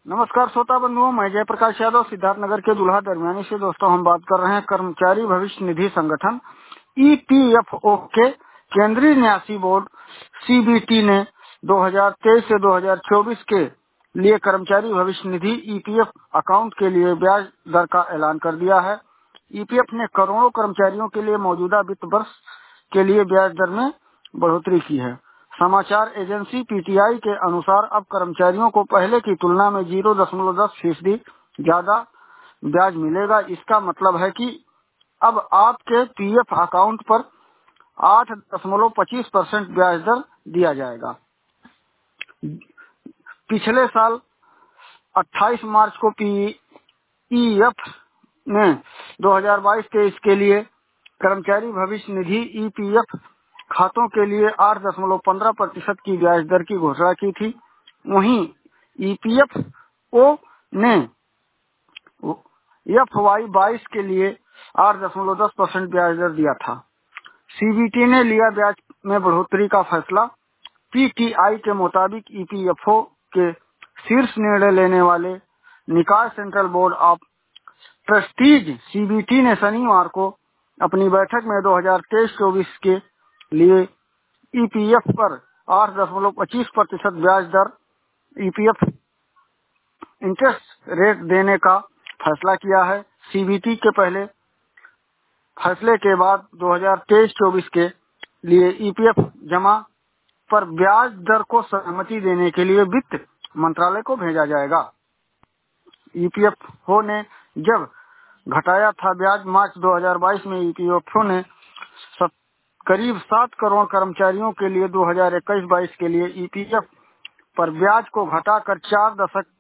नमस्कार श्रोता बंधुओं, मैं जयप्रकाश यादव सिद्धार्थनगर के दुल्हा दरमियानी से। दोस्तों, हम बात कर रहे हैं कर्मचारी भविष्य निधि संगठन ईपीएफओ के केंद्रीय न्यासी बोर्ड सीबीटी ने 2023 से 2024 के लिए कर्मचारी भविष्य निधि ईपीएफ अकाउंट के लिए ब्याज दर का ऐलान कर दिया है। ईपीएफ ने करोड़ों कर्मचारियों के लिए मौजूदा वित्त वर्ष के लिए ब्याज दर में बढ़ोतरी की है। समाचार एजेंसी पीटीआई के अनुसार अब कर्मचारियों को पहले की तुलना में 0.10% ज्यादा ब्याज मिलेगा। इसका मतलब है कि अब आपके पीएफ अकाउंट पर 8.25% ब्याज दर दिया जाएगा। पिछले साल 28 मार्च को पीईएफ ने 2022-23 के लिए कर्मचारी भविष्य निधि ईपीएफ खातों के लिए 8.15% की ब्याज दर की घोषणा की थी। वहीं ईपीएफओ ने FY22 के लिए 8.10% ब्याज दर दिया था। सीबीटी ने लिया ब्याज में बढ़ोतरी का फैसला। पीटीआई के मुताबिक ईपीएफओ के शीर्ष निर्णय लेने वाले निकाय central board of trustees CBT ने शनिवार को अपनी बैठक में 2023-24 के लिए ईपीएफ पर 8.25% ब्याज दर ईपीएफ इंटरेस्ट रेट देने का फैसला किया है। सीबीटी के पहले फैसले के बाद 2023-24 के लिए ईपीएफ जमा पर ब्याज दर को सहमति देने के लिए वित्त मंत्रालय को भेजा जाएगा। ईपीएफओ ने जब घटाया था ब्याज मार्च 2022 में, ईपीएफओ ने करीब 7 करोड़ कर्मचारियों के लिए 2021-22 के लिए ईपीएफ पर ब्याज को घटाकर 4